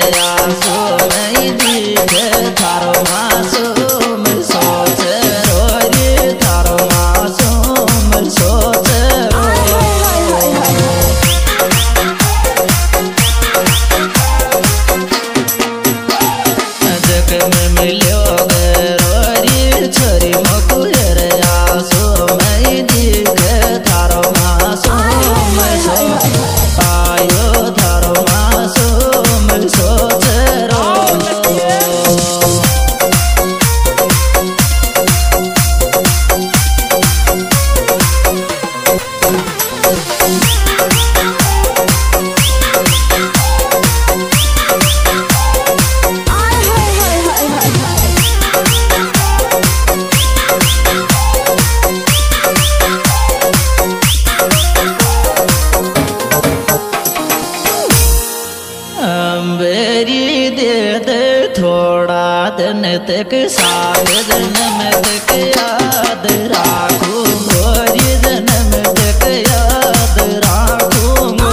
दिन तक साथ जन्म तक याद राखूंगो रे जन्म तक याद राखूंगो।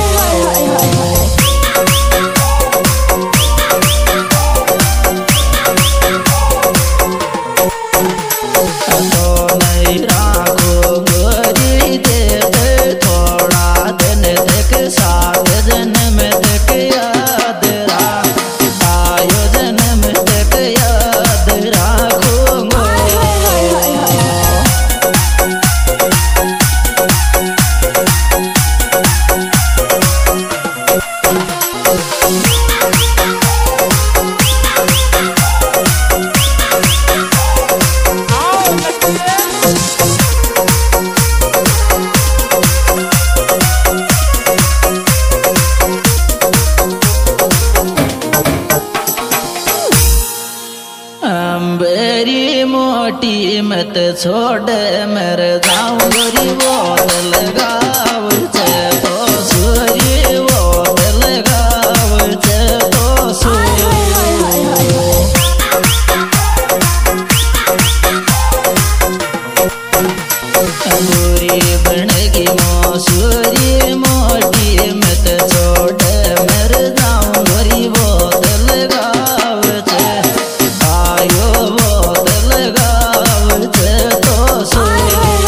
तो नहीं राखूंगो रे दे थोड़ा दिन तक साथ जन्म तक याद आयो जन्म तक याद राखूंगो। बेरी मोटी मत छोड़ मर जाऊं गोरी वोट लगाव तो सूरी वोट लगाव तो सूरी बनगी मसूरी मोटी मत छोड़ मर जाऊं गोरी वोट लगाव आयो वोट लगाव तो सूरी।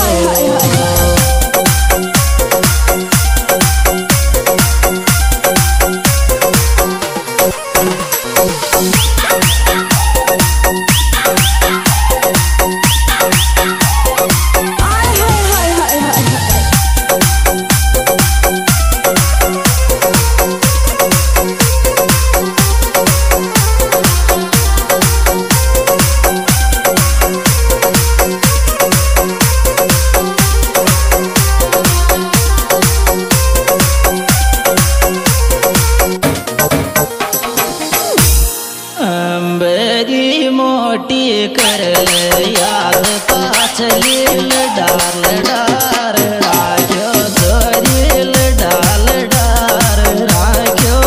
बेरी मोटी कर याद पाछली डाल डार राख्यो चोरी डाल डार राख्यो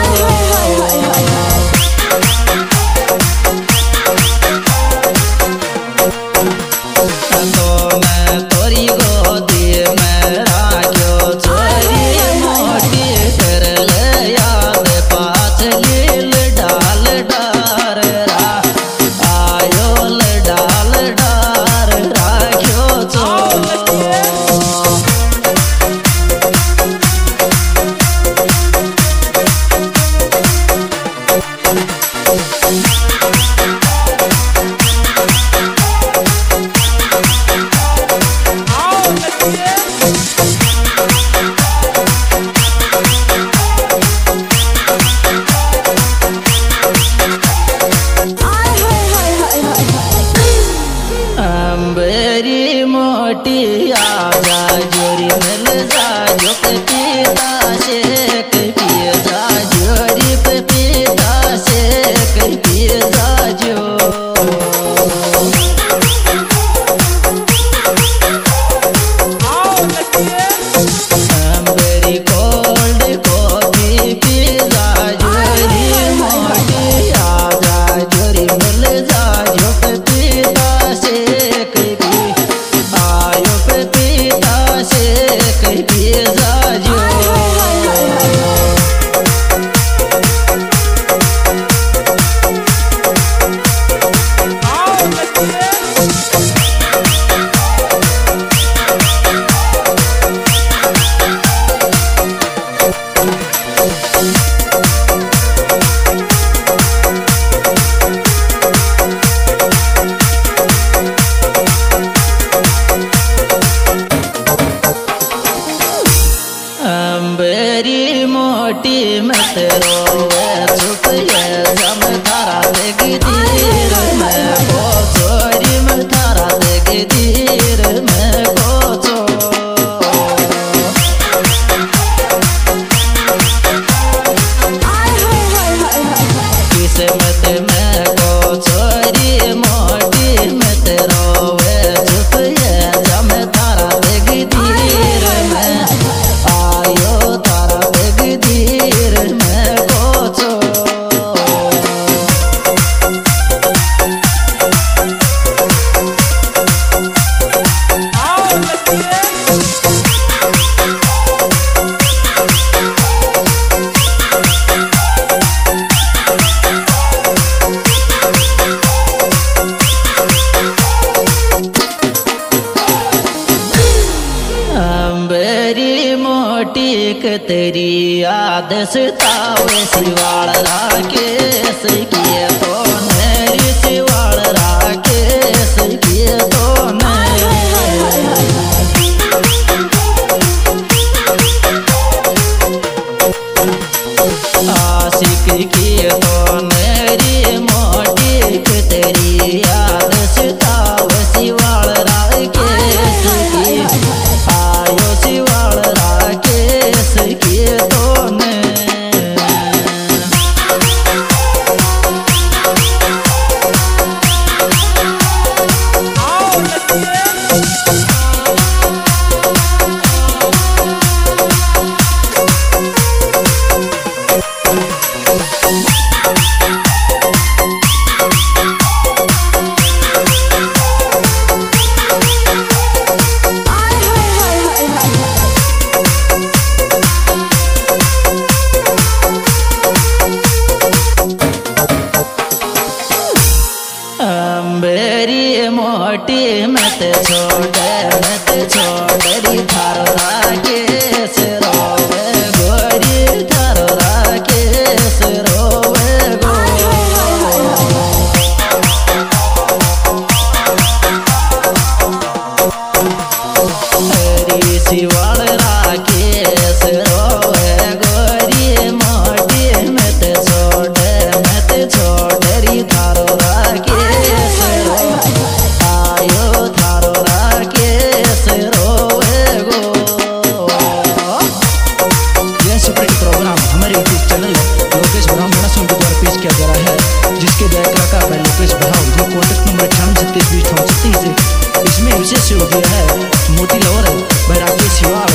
तो मैं तोरी गोदी में राख्यो चोरी मोटी कर याद पाछली डाल डार आयो डाल डार राख्यो चो। किस्मत में को छोरी मोटी मत रोवे चुप ये जम तारा देख धीर में आयो तारा देख धीर में को छो तेरी याद सतावे शिवाल राकेश किए तो नेरी शिवाल राकेश किए तो आशिक किए तो नेरी मोटी तेरी याद सतावे शिवाल राकेश की आयो शिवाल राकेश किए तो मोटी मत छोड़ थारो राकेश रोवे गोरी थारो राकेश रोवे गो हरी शिवाल राकेश रोवे गोरी मोटी मत छोड़ थारो राकेश आयो थारो राकेश रोवे गो। यह सुपर हिट प्रोग्राम हमारे यूट्यूब चैनल लोकेश ब्राह्मण के द्वारा पेश किया जा रहा है, जिसके गायक कलाकार है लोकेश ब्राह्मण, जो कॉन्टैक्ट नंबर 98 36 20 36 इसमें विशेष योग्य है मोती लवर भाई राकेश शिवाल